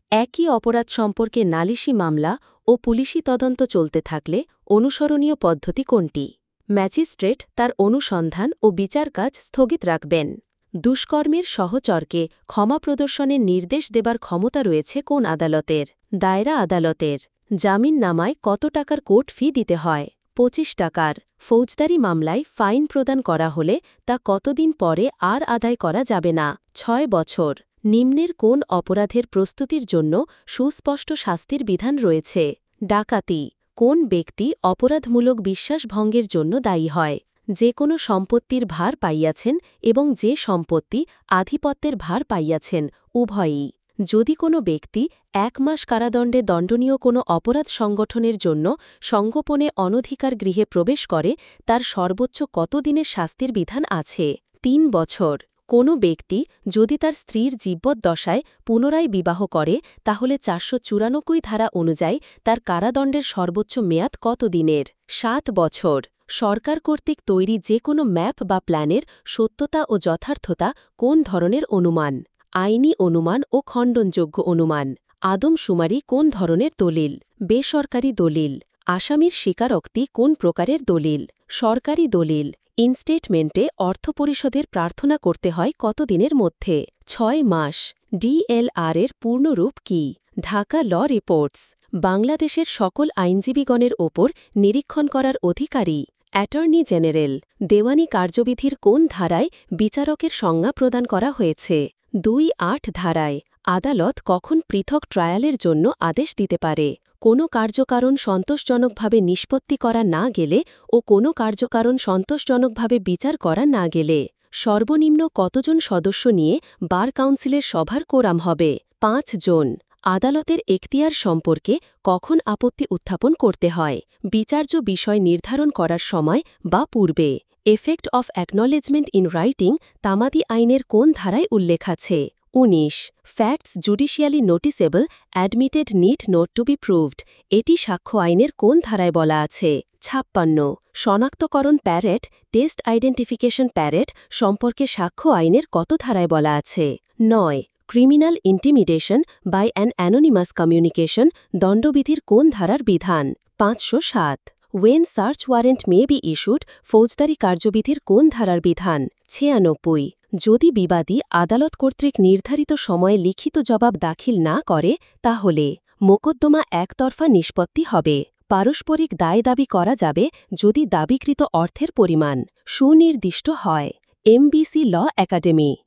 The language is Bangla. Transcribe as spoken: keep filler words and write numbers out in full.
একই অপরাধ সম্পর্কে নালিশি মামলা ও পুলিশি তদন্ত চলতে থাকলে অনুসরণীয় পদ্ধতি কোনটি? ম্যাজিস্ট্রেট তার অনুসন্ধান ও বিচার কাজ স্থগিত রাখবেন। দুষ্কর্মের সহচরকে ক্ষমা প্রদর্শনের নির্দেশ দেবার ক্ষমতা রয়েছে কোন আদালতের? দায়রা আদালতের। জামিননামায় কত টাকার কোর্ট ফি দিতে হয়? পঁচিশ টাকার। ফৌজদারি মামলায় ফাইন প্রদান করা হলে তা কতদিন পরে আর আদায় করা যাবে না? ছয় বছর। নিম্নের কোন অপরাধের প্রস্তুতির জন্য সুস্পষ্ট শাস্তির বিধান রয়েছে? ডাকাতি। কোন ব্যক্তি অপরাধমূলক বিশ্বাসভঙ্গের জন্য দায়ী হয়? যে কোনো সম্পত্তির ভার পাইয়াছেন এবং যে সম্পত্তি আধিপত্যের ভার পাইয়াছেন উভয়ই। যদি কোনো ব্যক্তি এক মাস কারাদণ্ডে দণ্ডনীয় কোনো অপরাধ সংগঠনের জন্য সংগোপনে অনধিকার গৃহে প্রবেশ করে তার সর্বোচ্চ কত দিনের শাস্তির বিধান আছে? তিন বছর। কোনো ব্যক্তি যদি তার স্ত্রীর জীবদ্দশায় পুনরায় বিবাহ করে তাহলে চারশো চুরানব্বই ধারা অনুযায়ী তার কারাদণ্ডের সর্বোচ্চ মেয়াদ কত দিনের? সাত বছর। সরকার কর্তৃক তৈরি যে কোনো ম্যাপ বা প্ল্যানের সত্যতা ও যথার্থতা কোন ধরনের অনুমান? আইনি অনুমান ও খণ্ডনযোগ্য অনুমান। আদমশুমারি কোন ধরনের দলিল? বেসরকারি দলিল। আসামির স্বীকারোক্তি কোন প্রকারের দলিল? সরকারি দলিল। ইনস্টেটমেন্টে অর্থ পরিশোধের প্রার্থনা করতে হয় কত দিনের মধ্যে? ছয় মাস। ডিএলআর এর পূর্ণরূপ কি? Dhaka law reports. বাংলাদেশের সকল আইনজীবীগণের ওপর নিরীক্ষণ করার অধিকারী অ্যাটর্নি জেনারেল। দেওয়ানি কার্যবিধির কোন ধারায় বিচারকের সংজ্ঞা প্রদান করা হয়েছে? দুই আট ধারায়। আদালত কখন পৃথক ট্রায়ালের জন্য আদেশ দিতে পারে? কোনো কার্যকারণ সন্তোষজনকভাবে নিষ্পত্তি করা না গেলে ও কোনো কার্যকারণ সন্তোষজনকভাবে বিচার করা না গেলে। সর্বনিম্ন কতজন সদস্য নিয়ে বার কাউন্সিলের সভার কোরাম হবে? পাঁচ জন। আদালতের এখতিয়ার সম্পর্কে কখন আপত্তি উত্থাপন করতে হয়? বিচার্য বিষয় নির্ধারণ করার সময় বা পূর্বে। Effect of acknowledgement in writing তামাদি আইনের কোন ধারায় উল্লেখ আছে? উনিশ। Facts judicially noticeable admitted need not to be proved এটি সাক্ষ্য আইনের কোন ধারায় বলা আছে? ছাপ্পান্ন। শনাক্তকরণ প্যারেট টেস্ট আইডেন্টিফিকেশন প্যারেট সম্পর্কে সাক্ষ্য আইনের কত ধারায় বলা আছে? নয়। Criminal intimidation by an anonymous communication দণ্ডবিধির কোন ধারার বিধান? পাঁচশো সাত। When search warrant may be issued ফৌজদারি কার্যবিধির কোন ধারার বিধান? ছিয়ানব্বই। যদি বিবাদী আদালত কর্তৃক নির্ধারিত সময়ে লিখিত জবাব দাখিল না করে তাহলে মোকদ্দমা একতরফা নিষ্পত্তি হবে। পারস্পরিক দায় দাবি করা যাবে যদি দাবিকৃত অর্থের পরিমাণ সুনির্দিষ্ট হয়। MBC law academy.